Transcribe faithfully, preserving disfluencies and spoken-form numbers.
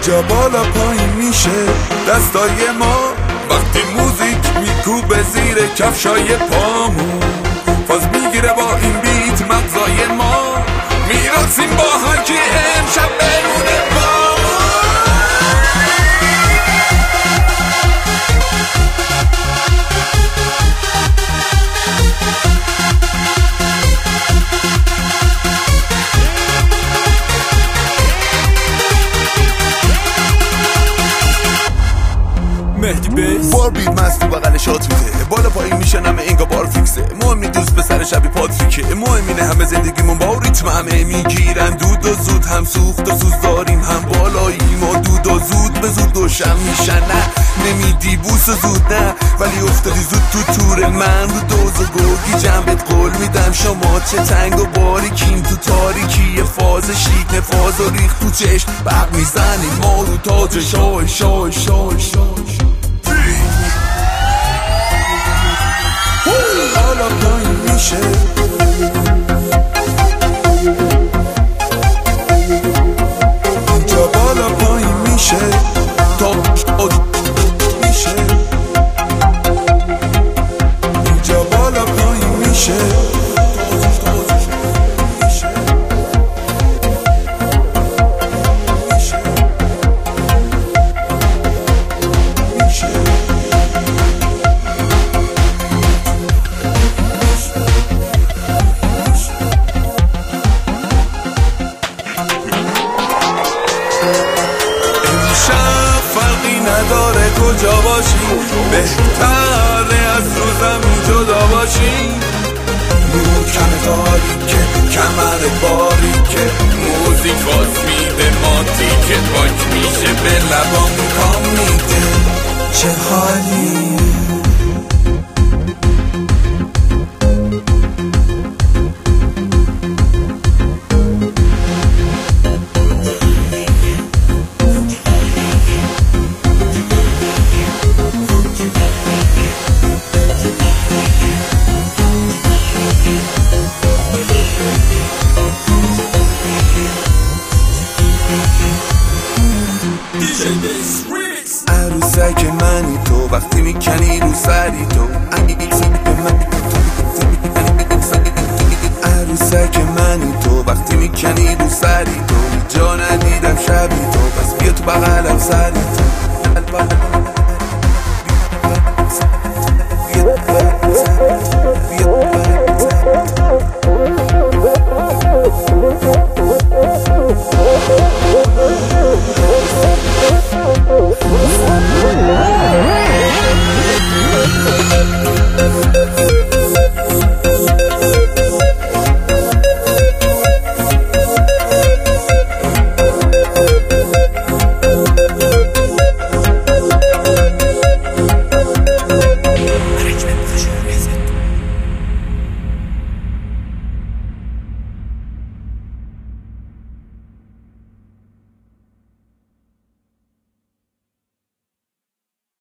اینجا بالا پایین میشه دستای ما وقتی موزیک میکوبه زیر کفشای پامون، فاز میگیره با این بیت مغزای ما، میرقصیم با هرکی امشب برونه بامون. مهدی بیس بار بیت مست تو بغل شات میده، بالا پایین میشن همه انگا بار فیکسه، مهمی دوست به سر شبی پاتریکه، مهم اینه همه زندگیمون با ریتم همه میگیرن دود و زود، هم سوخت و سوز داریم هم بالاییم و دود و زود به زود دوشم میشن، نه نمیدی بوس و زود نه ولی افتادی زود تو تور من، رو دوز و گرگی جنبت قول میدم شما چه تنگ و باریکیم تو تاریکی، فاز شیک نفاز و ریخ تو چشم برق میزنیم ما رو تاج شای شای شای شای. حالا پایین میشه اینجا بالا پایین میشه تا میشه اینجا بالا پایین میشه نداره کجا باشی بهتره از رو زمین جدا باشی، نور کم تاریکه کمر باریکه، موزیک باز میده ماتی که پاک میشه به لبام کام میده چه حالی. عروسک منی تو وقتی میکنی رو سری تو، عروسک منی تو وقتی میکنی رو سری تو، جا ندیدم شبی تو پس بیا تو بغلم سری تو.